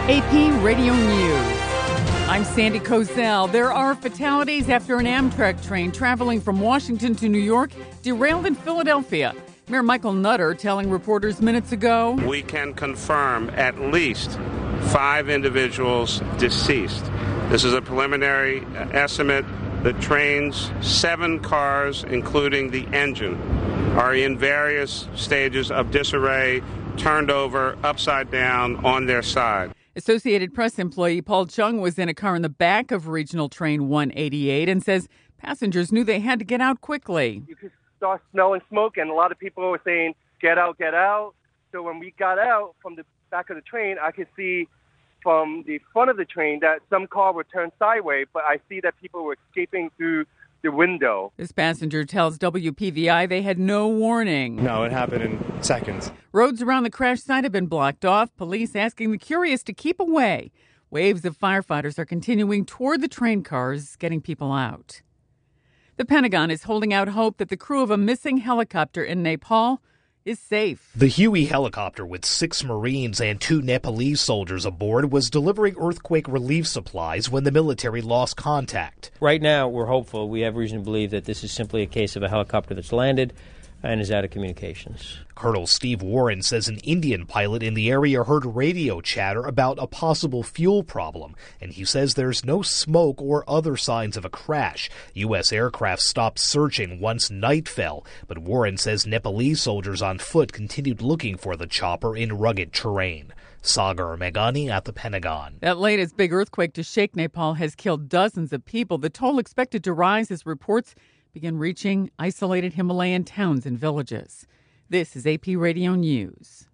AP Radio News. I'm Sandy Kozel. There are fatalities after an Amtrak train traveling from Washington to New York derailed in Philadelphia. Mayor Michael Nutter telling reporters minutes ago, we can confirm at least 5 individuals deceased. This is a preliminary estimate. The train's 7 cars, including the engine, are in various stages of disarray, turned over, upside down, on their side. Associated Press employee Paul Chung was in a car in the back of Regional Train 188 and says passengers knew they had to get out quickly. You could start smelling smoke, and a lot of people were saying, get out, get out. So when we got out from the back of the train, I could see from the front of the train that some car were turned sideways, but I see that people were escaping through the window. This passenger tells WPVI they had no warning. No, it happened in seconds. Roads around the crash site have been blocked off, police asking the curious to keep away. Waves of firefighters are continuing toward the train cars, getting people out. The Pentagon is holding out hope that the crew of a missing helicopter in Nepal is safe. The Huey helicopter with 6 Marines and 2 Nepalese soldiers aboard was delivering earthquake relief supplies when the military lost contact. Right now, we're hopeful. We have reason to believe that this is simply a case of a helicopter that's landed and is out of communications. Colonel Steve Warren says an Indian pilot in the area heard radio chatter about a possible fuel problem, and he says there's no smoke or other signs of a crash. U.S. aircraft stopped searching once night fell, but Warren says Nepalese soldiers on foot continued looking for the chopper in rugged terrain. Sagar Meghani at the Pentagon. That latest big earthquake to shake Nepal has killed dozens of people. The toll expected to rise as reports begin reaching isolated Himalayan towns and villages. This is AP Radio News.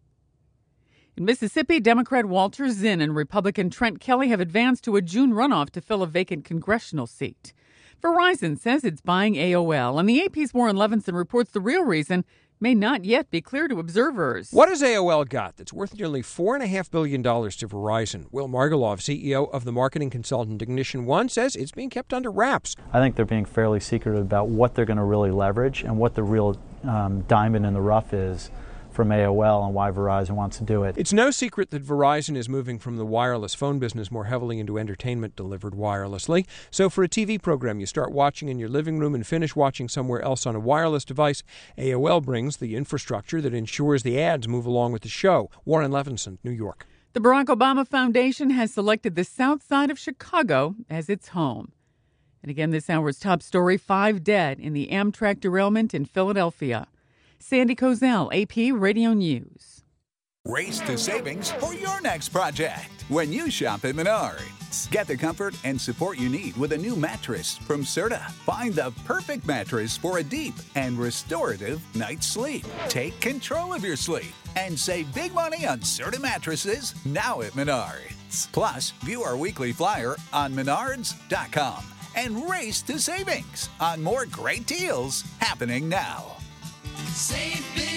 In Mississippi, Democrat Walter Zinn and Republican Trent Kelly have advanced to a June runoff to fill a vacant congressional seat. Verizon says it's buying AOL, and the AP's Warren Levinson reports the real reason may not yet be clear to observers. What has AOL got that's worth nearly $4.5 billion to Verizon? Will Margolov, CEO of the marketing consultant Ignition One, says it's being kept under wraps. I think they're being fairly secretive about what they're going to really leverage and what the real diamond in the rough is from AOL and why Verizon wants to do it. It's no secret that Verizon is moving from the wireless phone business more heavily into entertainment delivered wirelessly. So for a TV program you start watching in your living room and finish watching somewhere else on a wireless device, AOL brings the infrastructure that ensures the ads move along with the show. Warren Levinson, New York. The Barack Obama Foundation has selected the south side of Chicago as its home. And again, this hour's top story, 5 dead in the Amtrak derailment in Philadelphia. Sandy Kozel, AP Radio News. Race to savings for your next project when you shop at Menards. Get the comfort and support you need with a new mattress from Serta. Find the perfect mattress for a deep and restorative night's sleep. Take control of your sleep and save big money on Serta mattresses now at Menards. Plus, view our weekly flyer on menards.com and race to savings on more great deals happening now. Save big